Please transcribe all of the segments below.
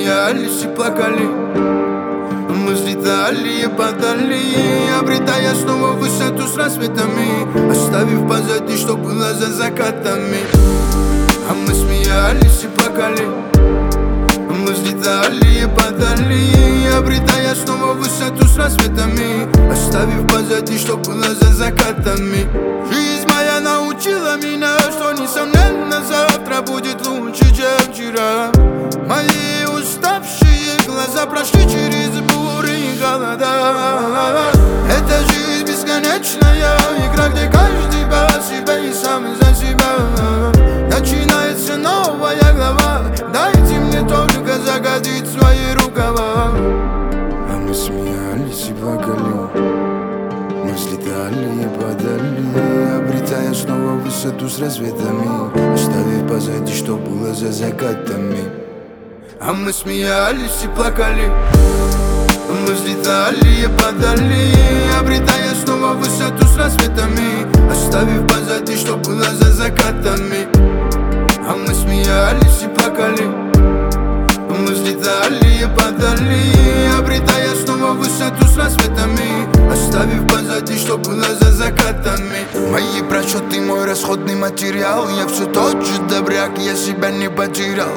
смеялись и плакали, мы взлетали и падали, обретая снова высоту с рассветами, оставив позади, что было за закатами. А мы смеялись и плакали, мы взлетали и падали, обретая снова высоту с рассветами, оставив позади, что было за закатами. Жизнь моя научила меня, что несомненно завтра будет лучше, чем вчера. Мои уставшие глаза прошли через буры и голода. Это жизнь бесконечная игра, где каждый по себе и сам за себя. Начинается новая глава, дайте мне только загадить свои рукава. А мы смеялись и плакали, мы взлетали и падали, обретая снова высоту с рассветами, оставив позади, что было за закатами. А мы смеялись и плакали, мы взлетали и падали, обретая снова высоту с рассветами, оставив позади, что было за закатами. А мы смеялись и плакали, мы взлетали и падали, обретая снова высоту с рассветами, оставив позади, что было за закатами. Мои просчеты, мой расходный материал, я все тот же добряк, я себя не потерял.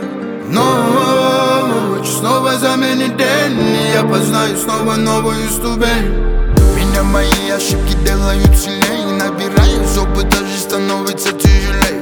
Ночь снова заменит день, и я познаю снова новую ступень. Меня мои ошибки делают сильнее, набираясь опыта, жизнь становится тяжелей.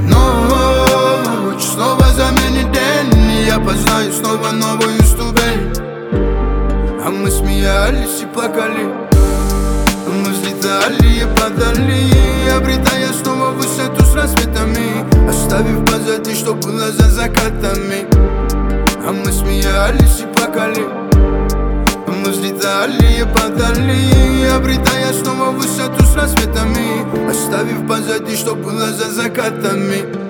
Ночь снова заменит день, и я познаю снова новую ступень. А мы смеялись и плакали, мы взлетали и падали, обретая снова высоту с рассветами, оставив позади, что было за закатами. А мы смеялись и плакали, мы взлетали и падали, обретая снова высоту с рассветами, оставив позади, что было за закатами.